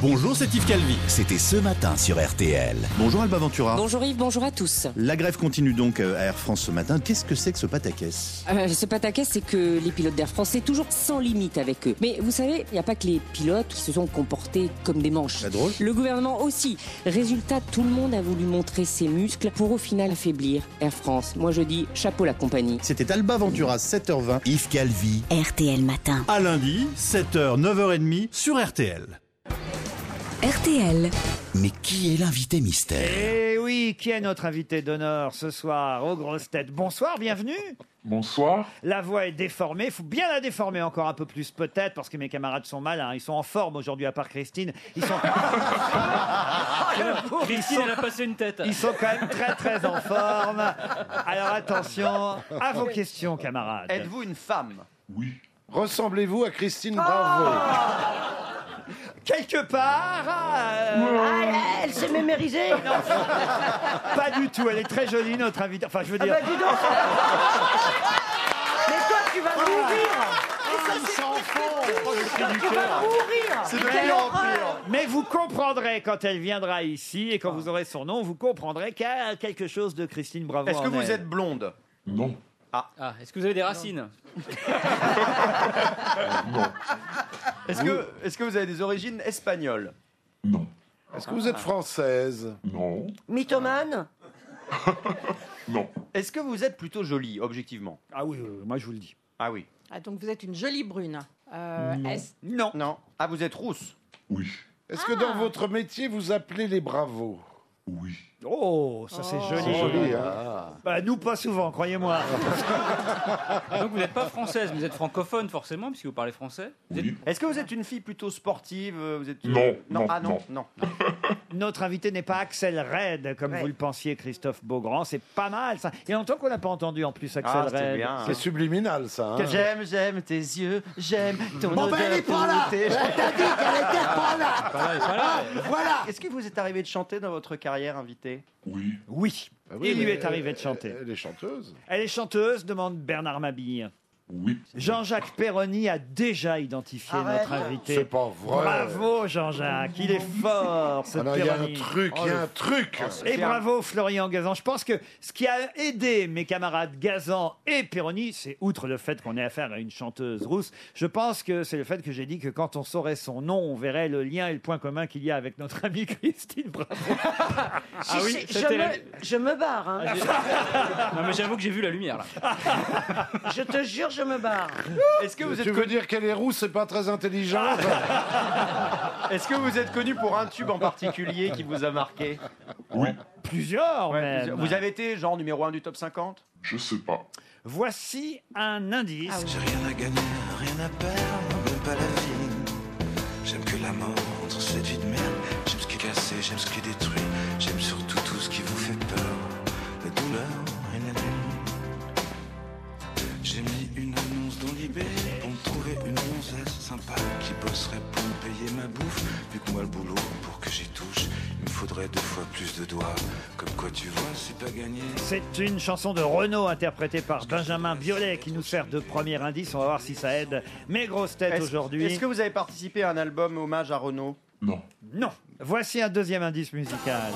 Bonjour, c'est Yves Calvi. C'était ce matin sur RTL. Bonjour Alba Ventura. Bonjour Yves, bonjour à tous. La grève continue donc à Air France ce matin. Qu'est-ce que c'est que ce pataquès ? Ce pataquès, c'est que les pilotes d'Air France, c'est toujours sans limite avec eux. Mais vous savez, il n'y a pas que les pilotes qui se sont comportés comme des manches. Pas drôle. Le gouvernement aussi. Résultat, tout le monde a voulu montrer ses muscles pour au final affaiblir Air France. Moi je dis chapeau la compagnie. C'était Alba Ventura, 7h20. Yves Calvi. RTL Matin. À lundi, 7h, 9h30 sur RTL. RTL. Mais qui est l'invité mystère ? Eh oui, qui est notre invité d'honneur ce soir aux grosses têtes? Bonsoir, bienvenue. Bonsoir. La voix est déformée, il faut bien la déformer encore un peu plus peut-être, parce que mes camarades sont mal, ils sont en forme aujourd'hui à part Christine. Ils sont... Christine, elle a passé une tête. Ils sont quand même très très en forme. Alors attention à vos questions, camarades. Êtes-vous une femme? Oui. Ressemblez-vous à Christine Bravo? Quelque part... Elle s'est mémérisée. Pas du tout, elle est très jolie notre invitée. Enfin, je veux dire... Dis donc. Mais toi, tu vas mourir. Tu vas mourir. C'est de pire en pire. Mais vous comprendrez quand elle viendra ici et quand vous aurez son nom, vous comprendrez qu'il y a quelque chose de Christine Bravo. Est-ce que en vous elle. êtes blonde? Non. Ah, est-ce que vous avez des racines? Non. Est-ce que vous avez des origines espagnoles? Non. Est-ce que vous êtes française? Non. Mythomane. Non. Est-ce que vous êtes plutôt jolie, objectivement? Ah oui, moi je vous le dis. Ah oui. Ah, donc vous êtes une jolie brune. Non. Non. Ah, vous êtes rousse? Oui. Est-ce que dans votre métier, vous appelez les bravos? Oui. Oh, ça c'est joli. C'est joli, hein? Bah, nous pas souvent, croyez-moi. Donc vous n'êtes pas française, vous êtes francophone forcément, puisque vous parlez français. Vous êtes- Oui. Est-ce que vous êtes une fille plutôt sportive? Vous êtes... Non, non, Ah non, non. non. Notre invité n'est pas Axel Red, comme Ouais. vous le pensiez, Christophe Beaugrand. C'est pas mal, ça. Il y a longtemps qu'on n'a pas entendu, en plus, Axel Ah, c'était Red. bien. C'est subliminal, ça. Hein? J'aime tes yeux, j'aime ton Bon, ben, elle est pas là. tes- T'as dit qu'elle était pas là. Voilà. Voilà. Est-ce que vous êtes arrivé de chanter dans votre carrière, invité? Oui. Oui. Ah oui, Il lui mais est arrivé de chanter. Elle est chanteuse. Elle est chanteuse, demande Bernard Mabille. Oui. Jean-Jacques Perroni a déjà identifié Arrête. notre invité. C'est pas vrai. Bravo Jean-Jacques, il est fort ce Ah non, il y a un Perroni. truc, il y a un truc. Et bravo Florian Gazan. Je pense que ce qui a aidé mes camarades Gazan et Perroni, c'est outre le fait qu'on ait affaire à une chanteuse rousse, je pense que c'est le fait que j'ai dit que quand on saurait son nom, on verrait le lien et le point commun qu'il y a avec notre amie Christine Bravo. Ah oui, c'était la- Je me barre. Hein. Non mais j'avoue que j'ai vu la lumière là. Je te jure, je me barre. Est-ce que vous Tu êtes veux dire qu'elle est rousse, c'est pas très intelligent? Est-ce que vous êtes connu pour un tube en particulier qui vous a marqué? Oui. Plusieurs même. Vous avez été genre numéro 1 du top 50? Je sais pas. Voici un indice. J'ai rien à gagner, rien à perdre, même pas la vie. J'aime que la mort entre cette vie de merde. J'aime ce qui est cassé, j'aime ce qui détruit. J'aime surtout tout ce qui vous fait peur. La douleur et la nuit. J'ai mis une annonce dans l'IB pour me trouver une gonzesse sympa qui bosserait pour me payer ma bouffe. Vu que moi le boulot, pour que j'y touche, il me faudrait 2 fois plus de doigts. Comme quoi tu vois, c'est pas gagné. C'est une chanson de Renaud interprétée par Benjamin Biolay qui nous sert de premier indice. On va voir si ça aide mes grosses têtes aujourd'hui. Est-ce que vous avez participé à un album hommage à Renaud? Non. Non. Voici un deuxième indice musical.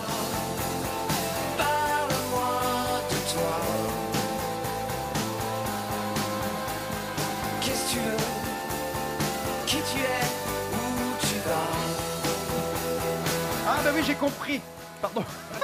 Parle-moi de toi. Qu'est-ce que tu veux? Qui tu es? Où tu vas? Ah bah oui, j'ai compris. Pardon.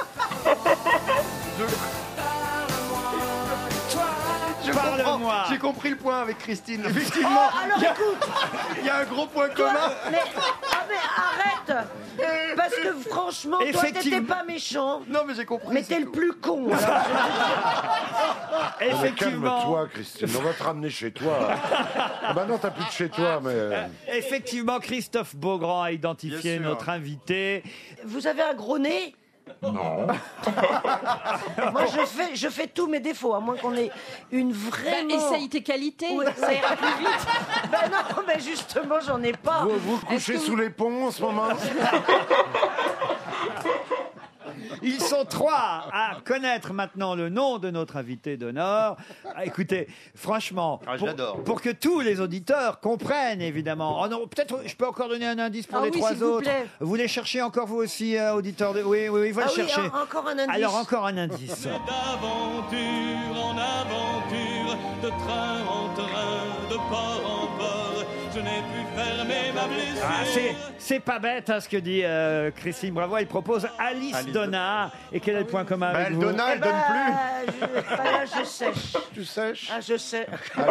Parle-moi. J'ai compris le point avec Christine. Effectivement, Alors écoute. il y a un gros point Toi, commun. mais arrête. Parce que franchement, toi, t'étais Effectivement. pas méchant. Non mais j'ai compris. Mais c'est t'es le tout. plus con. alors. Mais Effectivement. calme-toi, Christine. On va te ramener chez toi. Ah bah non, t'as plus de chez toi, mais... Effectivement, Christophe Beaugrand a identifié Bien sûr. notre invité. Vous avez un gros nez? Non. Moi, je fais tous mes défauts, à moins qu'on ait une vraie. Essaye tes qualités, Oui. ça ira plus vite. Ben non, mais justement, j'en ai pas. Vous couchez sous les ponts en ce moment? Ils sont 3 à connaître maintenant le nom de notre invité d'honneur. Écoutez, franchement, pour que tous les auditeurs comprennent, évidemment. Oh non, peut-être je peux encore donner un indice pour les 3 autres. Vous les cherchez encore vous aussi, auditeurs de... Oui, il va le chercher. Encore un indice. Alors encore un indice. D'aventure en aventure, de train en train, de port en port, je n'ai pu fermer ma blessure. Ah, c'est pas bête ce que dit Christine Bravo. Elle propose Alice Donna. Et quel est le point commun avec vous? Elle donne plus. Je sèche. Tu sèches? Ah, je sais.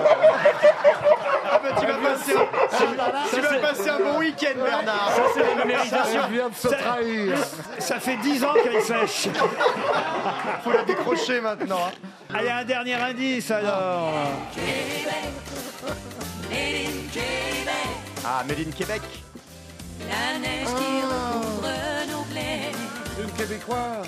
Tu vas passer un bon week-end, Bernard. Ça, c'est la numérisation. Elle vient de se trahir. Ça fait 10 ans qu'elle sèche. Faut la décrocher maintenant. Allez, un dernier indice alors. Ah, Made in Québec. La neige qui recouvre nos blés. Une québécoise.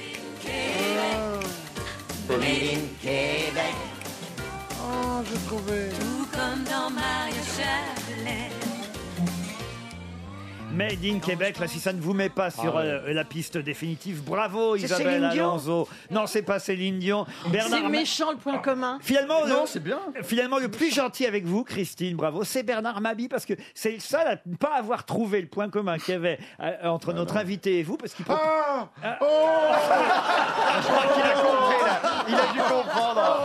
Made in Québec. Oh, je trouvais. Tout comme dans Maria Chapelaine. Made in Québec, là, si ça ne vous met pas sur la piste définitive, bravo C'est Isabelle Céline Dion Alonso. Non, c'est pas Céline Dion. C'est méchant le point commun. Finalement, Non, c'est bien. Finalement, le plus gentil avec vous, Christine, bravo, c'est Bernard Mabie, parce que c'est le seul à ne pas avoir trouvé le point commun qu'il y avait entre notre invité et vous, parce qu'il Oh. Je crois qu'il a compris, là. Il a dû comprendre.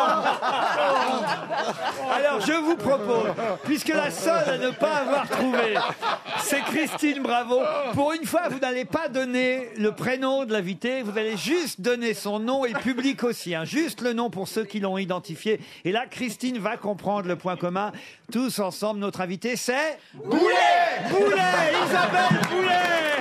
Alors, je vous propose, puisque la seule à ne pas avoir trouvé, c'est Christine Bravo. Pour une fois, vous n'allez pas donner le prénom de l'invité, vous allez juste donner son nom et le public aussi. Juste le nom pour ceux qui l'ont identifié. Et là, Christine va comprendre le point commun. Tous ensemble, notre invité, c'est... Boulet Isabelle Boulet.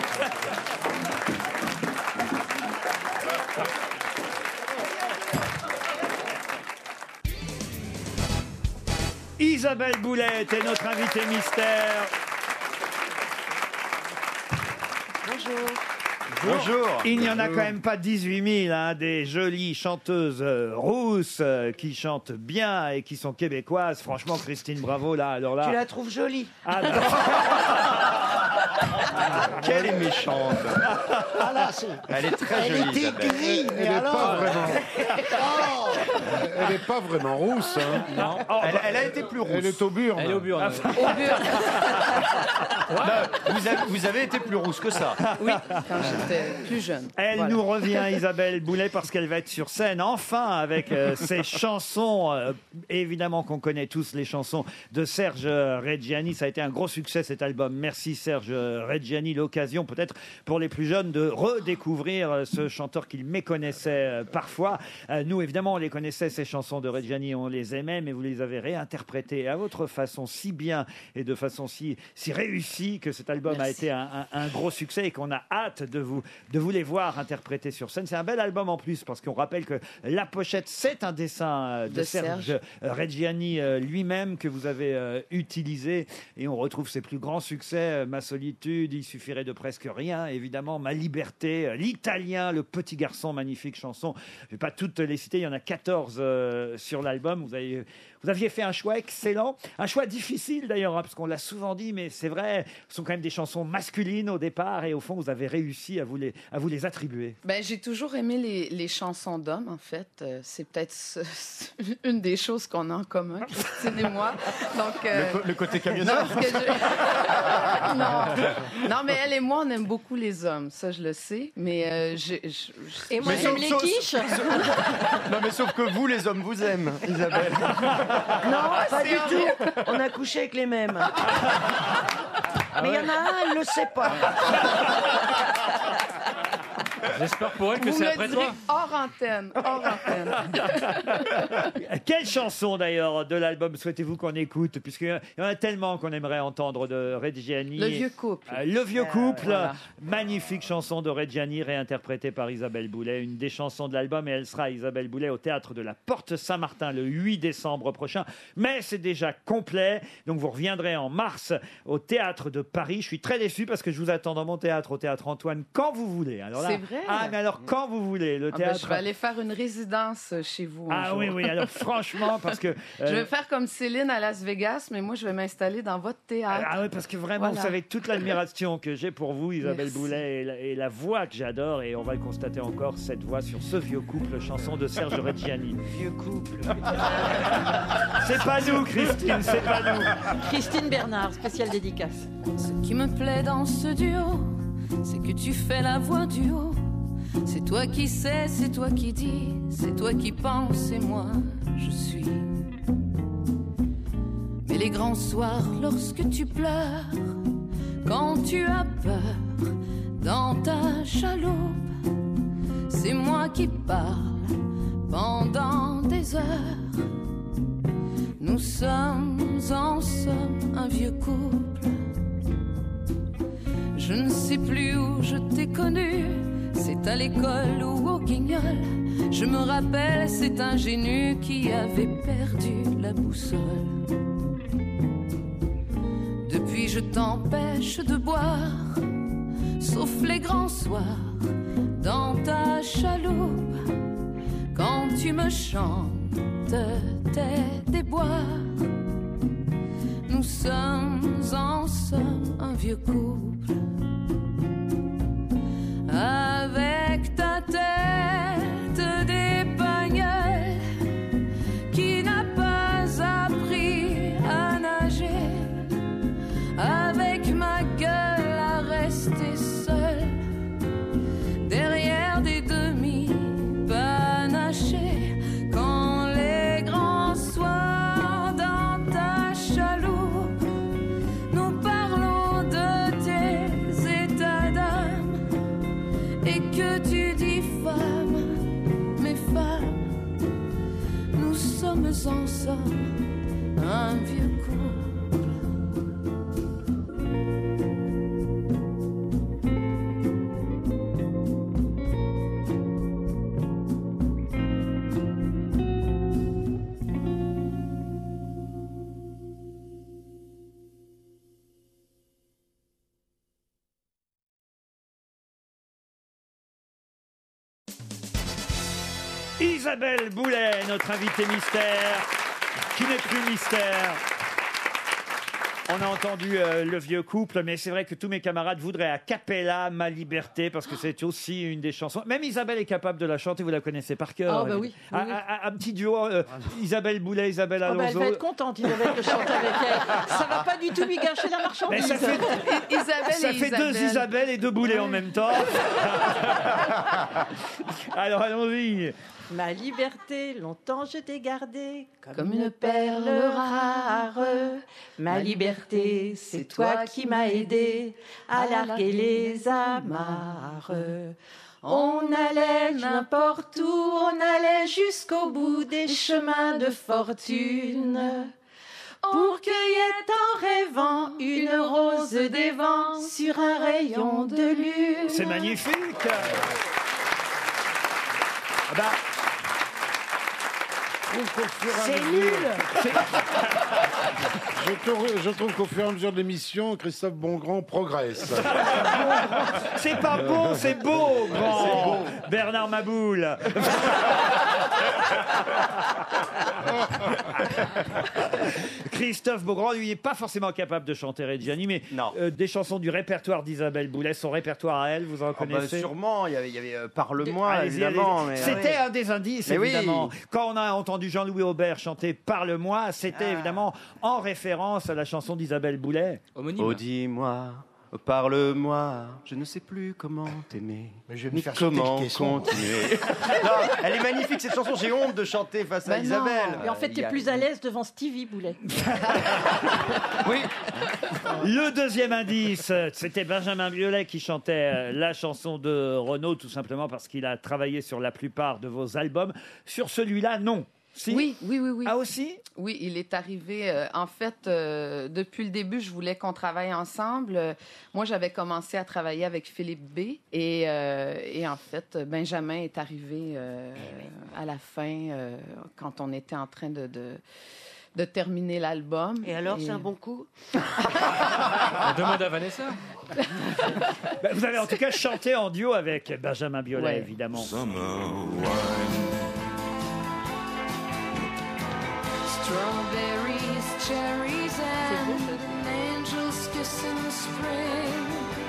Isabelle Boulet était notre invitée mystère. Bonjour. Il n'y en a quand même pas 18 000, des jolies chanteuses rousses qui chantent bien et qui sont québécoises. Franchement, Christine Bravo, là, alors là... Tu la trouves jolie. Ah, non. Quelle est méchante. Elle est très jolie, Isabelle. Elle n'est pas vraiment. Elle n'est pas vraiment rousse. Hein. Non. Elle a été plus rousse. Elle est au burn. Elle est au burn. Vous avez été plus rousse que ça. Oui, quand j'étais plus jeune. Elle Voilà. nous revient, Isabelle Boulet, parce qu'elle va être sur scène, enfin, avec ses chansons. Évidemment qu'on connaît tous les chansons de Serge Reggiani. Ça a été un gros succès, cet album. Merci, Serge Reggiani. L'occasion, peut-être, pour les plus jeunes, de redécouvrir ce chanteur qu'ils méconnaissaient parfois. Nous, évidemment, on les connaissait, ces chansons de Reggiani, on les aimait, mais vous les avez réinterprétées à votre façon si bien et de façon si réussie que cet album a été un gros succès et qu'on a hâte de vous les voir interpréter sur scène. C'est un bel album en plus, parce qu'on rappelle que la pochette, c'est un dessin de Serge Reggiani lui-même que vous avez utilisé, et on retrouve ses plus grands succès, Ma solitude, Il suffirait de presque rien, évidemment, Ma liberté, L'Italien, Le petit garçon, magnifique chanson. Je ne vais pas toutes les citer, il y en a 14 sur l'album. Vous aviez fait un choix excellent, un choix difficile d'ailleurs, parce qu'on l'a souvent dit, mais c'est vrai, ce sont quand même des chansons masculines au départ, et au fond, vous avez réussi à vous les attribuer. J'ai toujours aimé les chansons d'hommes, en fait. C'est peut-être une des choses qu'on a en commun, Christine et moi. Donc, le côté camionneur. Non, mais elle et moi, on aime beaucoup les hommes, ça je le sais. Mais et moi, j'aime les quiches. Non, mais sauf que vous, les hommes, vous aiment, Isabelle. Non, pas du tout. On a couché avec les mêmes. Mais il y en a un, elle le sait pas. J'espère pour elle que vous c'est me après direz toi. hors antenne. Quelle chanson d'ailleurs de l'album souhaitez-vous qu'on écoute, puisqu'il y en a tellement qu'on aimerait entendre de Reggiani. Le vieux couple. Le vieux couple, voilà. Magnifique chanson de Reggiani réinterprétée par Isabelle Boulet, une des chansons de l'album, et elle sera, Isabelle Boulet, au théâtre de la Porte Saint-Martin le 8 décembre prochain. Mais c'est déjà complet, donc vous reviendrez en mars au théâtre de Paris. Je suis très déçu parce que je vous attends dans mon théâtre, au théâtre Antoine, quand vous voulez. Alors là, c'est vrai. vrai. Ah, mais alors, quand vous voulez, le théâtre... je vais aller faire une résidence chez vous. un jour. Oui, alors franchement, parce que... Je vais faire comme Céline à Las Vegas, mais moi, je vais m'installer dans votre théâtre. Ah oui, parce que vraiment, vous savez, toute l'admiration que j'ai pour vous, Isabelle Merci. Boulay, et la voix que j'adore, et on va le constater encore, cette voix sur Ce vieux couple, chanson de Serge Reggiani. Vieux couple. C'est pas nous, Christine, c'est pas nous. Christine Bernard, spéciale dédicace. Ce qui me plaît dans ce duo, c'est que tu fais la voix du haut. C'est toi qui sais, c'est toi qui dis, c'est toi qui penses et moi je suis. Mais les grands soirs, lorsque tu pleures, quand tu as peur dans ta chaloupe, c'est moi qui parle pendant des heures. Nous sommes en somme un vieux couple. Je ne sais plus où je t'ai connu, c'est à l'école ou au Guignol. Je me rappelle cet ingénu qui avait perdu la boussole. Depuis je t'empêche de boire, sauf les grands soirs, dans ta chaloupe, quand tu me chantes tes déboires. Nous sommes en somme un vieux couple, avec ta tête d'épagnol qui n'a pas appris à nager, avec ma gueule à rester seule derrière des demi-panachés. Quand les grands soirs dans ta chaloupe, nous parlons de tes états d'âme, et que tu dis femme, mes femmes, nous sommes ensemble un vieux couple. Isabelle Boulay, notre invitée mystère, qui n'est plus mystère. On a entendu le vieux couple, mais c'est vrai que tous mes camarades voudraient a cappella Ma Liberté, parce que c'est aussi une des chansons. Même Isabelle est capable de la chanter, vous la connaissez par cœur. Ah, bah oui, oui, oui. Un petit duo, Isabelle Boulay, Isabelle Alonso. Elle va être contente, Isabelle, de chanter avec elle. Ça va pas du tout lui gâcher la Mais marchandise. ça fait deux Isabelle et deux Boulay en même temps. Alors allons-y. Ma liberté, longtemps je t'ai gardée Comme une perle rare. Ma liberté, c'est toi qui m'as aidé à larguer les amarres. On allait n'importe où, on allait jusqu'au bout des chemins de fortune. Pour cueillir en rêvant une rose des vents sur un rayon de lune. C'est magnifique. Ah bah, C'est nul. Je trouve qu'au fur et à mesure de l'émission, Christophe Bongrand progresse. c'est pas bon, c'est beau, grand. Bernard Maboul. Christophe Beaugrand, lui, n'est pas forcément capable de chanter Reggiani, mais des chansons du répertoire d'Isabelle Boulay, son répertoire à elle, vous en connaissez? Sûrement, il y avait Parle-moi, Allez-y, évidemment. allez-y. mais- C'était un des indices, Mais oui. évidemment. Quand on a entendu Jean-Louis Aubert chanter Parle-moi, c'était évidemment en référence à la chanson d'Isabelle Boulay. Oh, dis-moi, parle-moi, je ne sais plus comment t'aimer. Mais je vais me ni faire chanter comment le caisson. continuer. Non, elle est magnifique cette chanson, j'ai honte de chanter face à Ben non. Isabelle. Et en fait, t'es plus à l'aise devant Stevie Boulet. Oui. Le deuxième indice, c'était Benjamin Biolay qui chantait la chanson de Renaud, tout simplement parce qu'il a travaillé sur la plupart de vos albums. Sur celui-là, non. Si? Oui. Ah aussi? Oui, il est arrivé. En fait, depuis le début, je voulais qu'on travaille ensemble. Moi, j'avais commencé à travailler avec Philippe B. Et en fait, Benjamin est arrivé à la fin quand on était en train de de terminer l'album. Et alors, c'est un bon coup? Demande à Vanessa. Vous avez en tout cas chanté en duo avec Benjamin Biolay, évidemment. Strawberries, cherries, and an angel's kiss in the spring.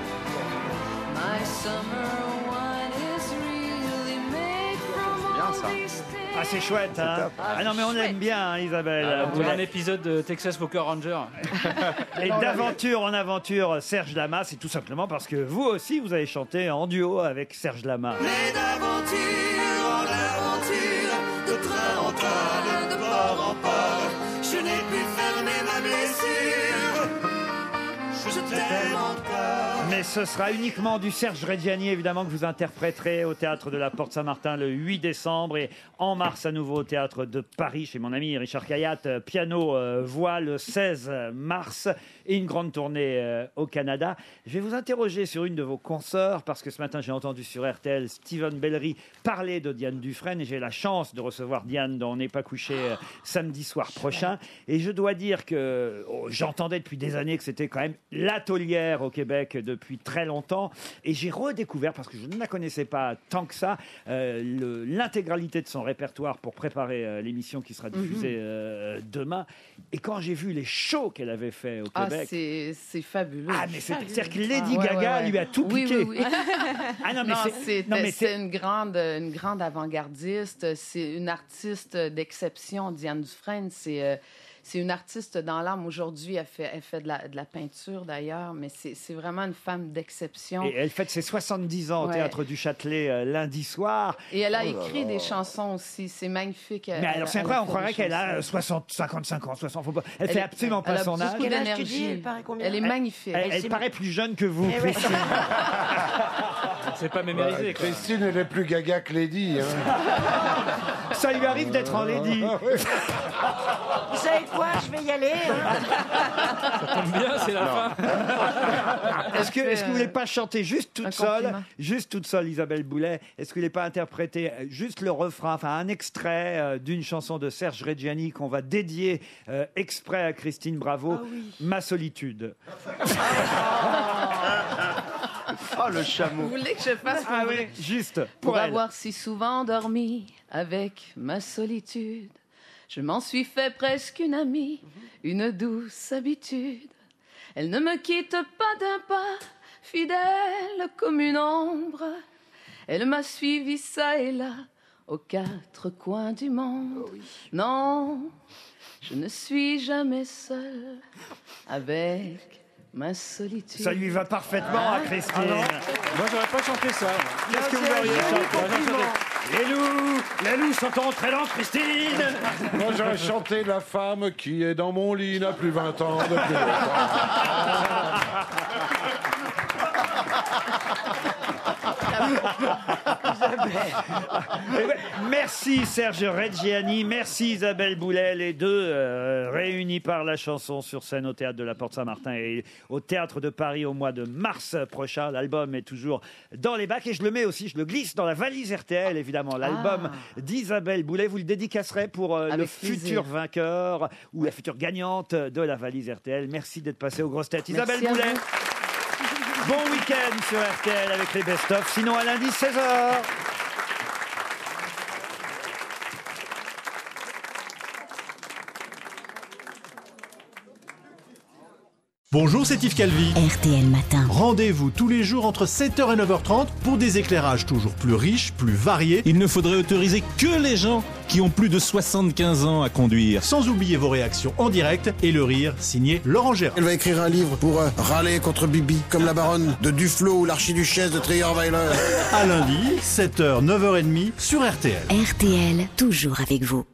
My summer wine is really made from all these things. Ah, c'est chouette, hein? Ah non, mais on aime bien, hein, Isabelle. On dirait un épisode de Texas Walker Ranger. Et d'aventure en aventure, Serge Lama, c'est tout simplement parce que vous aussi, vous avez chanté en duo avec Serge Lama. Mais d'aventure en aventure, de train en train, de port en port, je n'ai pu fermer ma blessure. Je t'aime encore. Mais ce sera uniquement du Serge Reggiani, évidemment, que vous interpréterez au Théâtre de la Porte-Saint-Martin le 8 décembre et en mars à nouveau au Théâtre de Paris chez mon ami Richard Caillat, piano, voix le 16 mars et une grande tournée au Canada. Je vais vous interroger sur une de vos consoeurs parce que ce matin j'ai entendu sur RTL Steven Bellery parler de Diane Dufresne et j'ai la chance de recevoir Diane dans On n'est pas couché samedi soir prochain et je dois dire que j'entendais depuis des années que c'était quand même la taulière au Québec depuis très longtemps et j'ai redécouvert, parce que je ne la connaissais pas tant que ça, l'intégralité de son répertoire pour préparer l'émission qui sera diffusée demain. Et quand j'ai vu les shows qu'elle avait fait au Québec... c'est fabuleux. Ah, mais c'est-à-dire que Lady Gaga lui a tout piqué. Oui. Ah non, mais c'est une grande avant-gardiste. C'est une artiste d'exception, Diane Dufresne. C'est une artiste dans l'âme. Aujourd'hui, elle fait de la peinture, d'ailleurs, mais c'est vraiment une femme d'exception. Et elle fête ses 70 ans au Théâtre du Châtelet lundi soir. Et elle a écrit des chansons aussi. C'est magnifique. Mais alors, c'est vrai, on croirait qu'elle a 55 ans, 60. Elle fait absolument pas son âge. Quel âge tu dis? Elle paraît combien? Elle est magnifique. Elle paraît plus jeune que vous, Christine. C'est pas mémorisé. Christine, elle est plus gaga que Lady. Hein. Ça lui arrive d'être en Lady. Vous savez quoi? Je vais y aller. Ça tombe bien, c'est la fin. Est-ce que vous voulez pas chanter juste toute seule, Isabelle Boulet? Est-ce que vous voulez pas interpréter juste le refrain, enfin un extrait d'une chanson de Serge Reggiani qu'on va dédier exprès à Christine Bravo, Ma solitude. Oh, le chameau. Vous voulez que je fasse juste pour elle. avoir si souvent dormi avec ma solitude. Je m'en suis fait presque une amie, une douce habitude. Elle ne me quitte pas d'un pas, fidèle comme une ombre. Elle m'a suivi ça et là, aux quatre coins du monde. Non, je ne suis jamais seule avec ma solitude. Ça lui va parfaitement à Christine. Moi, j'aurais pas chanté ça. Qu'est-ce que vous auriez chanté? Les loups sont entrés dans Christine. Moi, j'aurais chanté La femme qui est dans mon lit n'a plus 20 ans depuis longtemps. Merci Serge Reggiani, merci Isabelle Boulet, les deux réunis par la chanson sur scène au Théâtre de la Porte-Saint-Martin et au Théâtre de Paris au mois de mars prochain. L'album est toujours dans les bacs et je le glisse dans la valise RTL, évidemment. L'album d'Isabelle Boulet, vous le dédicacerez pour le futur vainqueur ou la future gagnante de la valise RTL. Merci d'être passé aux grosses têtes. Isabelle Boulet. Bon week-end sur RTL avec les best-of. Sinon, à lundi, 16h. Bonjour, c'est Yves Calvi. RTL Matin. Rendez-vous tous les jours entre 7h et 9h30 pour des éclairages toujours plus riches, plus variés. Il ne faudrait autoriser que les gens qui ont plus de 75 ans à conduire. Sans oublier vos réactions en direct et le rire signé Laurent Gérard. Elle va écrire un livre pour râler contre Bibi, comme la baronne de Duflo ou l'archiduchesse de Trierweiler. À lundi, 7h, 9h30 sur RTL. RTL, toujours avec vous.